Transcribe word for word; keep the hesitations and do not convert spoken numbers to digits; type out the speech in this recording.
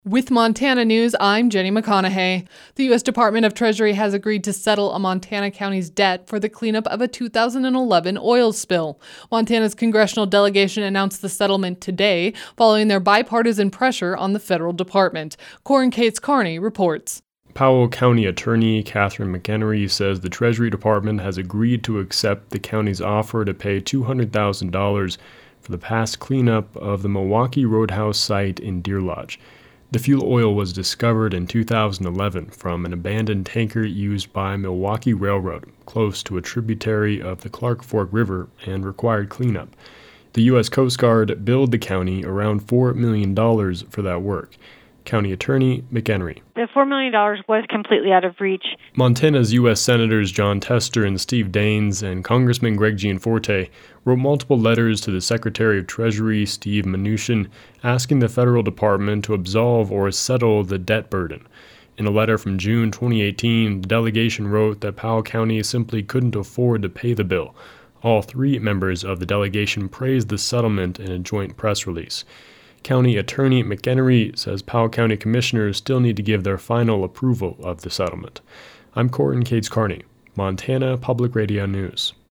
With Montana News, I'm Jenny McConaughey. The U S Department of Treasury has agreed to settle a Montana county's debt for the cleanup of a two thousand eleven oil spill. Montana's congressional delegation announced the settlement today, following their bipartisan pressure on the federal department. Corin Cates Carney reports. Powell County Attorney Catherine McHenry says the Treasury Department has agreed to accept the county's offer to pay two hundred thousand dollars for the past cleanup of the Milwaukee Roadhouse site in Deer Lodge. The fuel oil was discovered in two thousand eleven from an abandoned tanker used by Milwaukee Railroad, close to a tributary of the Clark Fork River, and required cleanup. The U S Coast Guard billed the county around four million dollars for that work. County Attorney McHenry. The four million dollars was completely out of reach. Montana's U S Senators Jon Tester and Steve Daines and Congressman Greg Gianforte wrote multiple letters to the Secretary of Treasury, Steve Mnuchin, asking the federal department to absolve or settle the debt burden. In a letter from June twenty eighteen, the delegation wrote that Powell County simply couldn't afford to pay the bill. All three members of the delegation praised the settlement in a joint press release. County Attorney McHenry says Powell County commissioners still need to give their final approval of the settlement. I'm Corin Cates Carney, Montana Public Radio News.